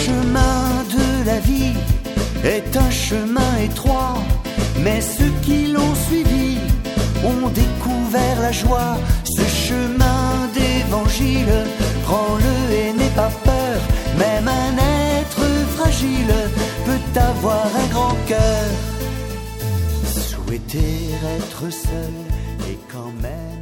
chemin de la vie est un chemin étroit, mais ceux qui l'ont suivi ont découvert la joie. Ce chemin d'évangile, prends-le et n'aie pas peur. Même un être fragile peut avoir un grand cœur. Souhaiter être seul et quand même